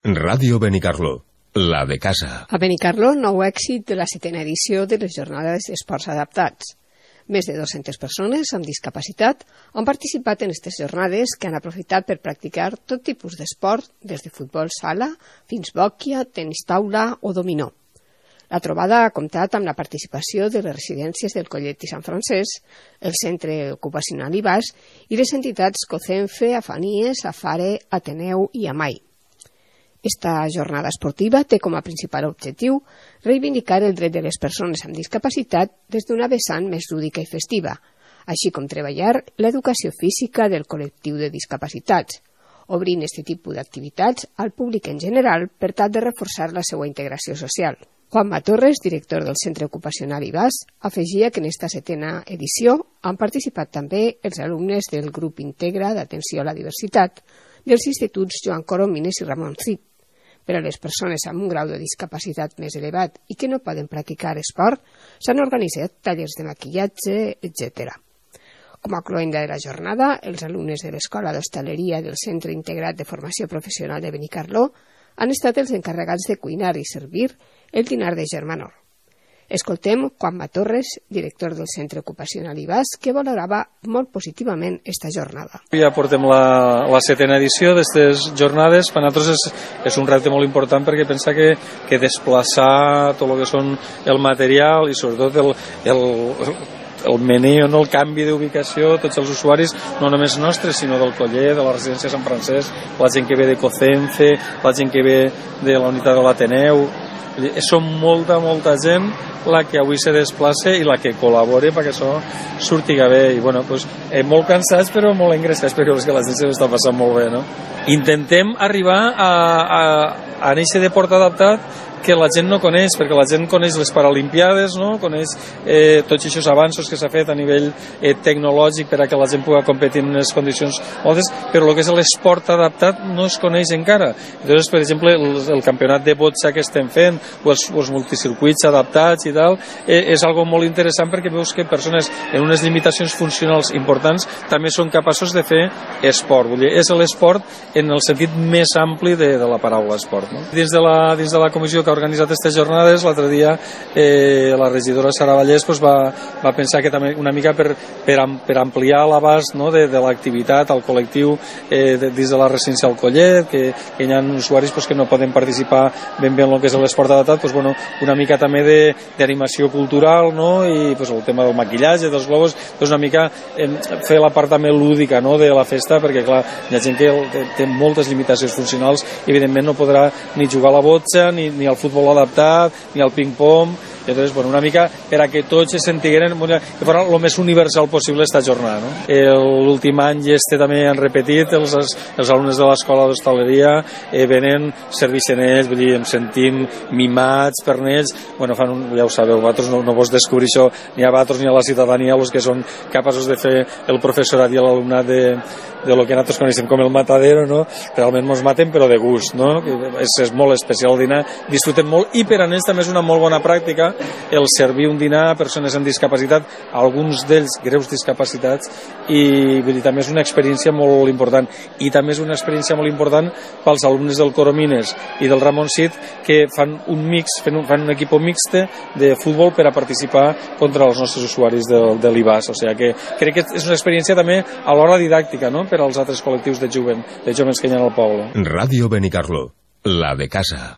Ràdio Benicarló, la de casa. A Benicarló, nou èxit de la 7a edició de les Jornades d'Esports Adaptats. Més de 200 persones amb discapacitat han participat en aquestes jornades que han aprofitat per practicar tot tipus d'esport, des de futbol sala fins bòquia, tenis taula o dominó. La trobada ha comptat amb la participació de les residències del Collet i Sant Francesc, el Centre Ocupacional IBAS i les entitats COCENFE, Afanies, Afare, Ateneu i AMAI. Esta jornada esportiva té com a principal objectiu reivindicar el dret de les persones amb discapacitat des d'una vessant més lúdica i festiva, així com treballar l'educació física del col·lectiu de discapacitats, obrint aquest tipus d'activitats al públic en general per tal de reforçar la seva integració social. Juanma Torres, director del Centre Ocupacional IBAS, afegia que en esta 7a edició han participat també els alumnes del grup Integra d'Atenció a la Diversitat dels instituts Joan Coromines i Ramon Cid. Per a les persones amb un grau de discapacitat més elevat i que no poden practicar esport, s'han organitzat tallers de maquillatge, etc. Com a cloenda de la jornada, els alumnes de l'Escola d'Hostaleria del Centre Integrat de Formació Professional de Benicarló han estat els encarregats de cuinar i servir el dinar de Germanor. Escoltem Juanma Torres, director del Centre Ocupacional IBAS, que valorava molt positivament esta jornada. Ja portem la 7a edició d'aquestes jornades. Per nosaltres és un repte molt important perquè pensa que desplaçar tot el que són el material i sobretot el meneo, el canvi d'ubicació, tots els usuaris, no només nostres, sinó del Collet, de la residència de Sant Francesc, la gent que ve de COCENFE, la gent que ve de la unitat de l'Ateneu. Som molta gent la que avui se desplaça i la que col·labora perquè això surtiga bé. I bueno, pues, molt cansats però molt engreixats perquè és que la gent se està passant molt bé, no? Intentem arribar a néixer de port adaptat que la gent no coneix, perquè la gent coneix les Paralimpiades, no? Coneix tots aquests avanços que s'ha fet a nivell tecnològic per a que la gent pugui competir en unes condicions moltes, però el que és l'esport adaptat no es coneix encara. Llavors, per exemple, el campionat de botxa que estem fent, o els multicircuits adaptats i tal, és algo molt interessant perquè veus que persones en unes limitacions funcionals importants també són capaços de fer esport. Vull dir, és l'esport en el sentit més ampli de la paraula esport, no? Dins de la comissió que ha organitzat aquestes jornades, l'altre dia la regidora Sara Vallès va pensar que també una mica per ampliar l'abast, no, de l'activitat al col·lectiu dins de la residència del Collet, que hi ha usuaris que no poden participar ben bé en el que és l'esport adaptat, una mica també d'animació cultural, no, i el tema del maquillatge, dels globus, una mica fer la part també lúdica, no, de la festa, perquè clar, hi ha gent que té moltes limitacions funcionals i evidentment no podrà ni jugar a la botxa, ni al futbol adaptat, ni al ping-pong. Entonces, una mica per a que tots se sentigueren que fos el més universal possible esta jornada, no? L'últim any també han repetit els alumnes de l'escola d'hostaleria, venen, serveixen ells, vull dir, em sentim mimats per ells, ja ho sabeu, vosaltres no vos descobrir això ni a vosaltres ni a la ciutadania, els que són capaços de fer el professorat i l'alumnat de lo que nosaltres coneixem com el matadero, no? Realment mos maten però de gust, no? És molt especial el dinar, disfrutem molt i per a ells també és una molt bona pràctica el servir un dinar a persones amb discapacitat, alguns d'ells greus discapacitats, i vull dir, també és una experiència molt important. I també és una experiència molt important pels alumnes del Coromines i del Ramon Cid, que fan un mix, fan un equip mixte de futbol per a participar contra els nostres usuaris de l'IBAS. O sigui que crec que és una experiència també a l'hora didàctica, no?, per als altres col·lectius de jovens que hi ha al poble. Ràdio Benicarló, la de casa.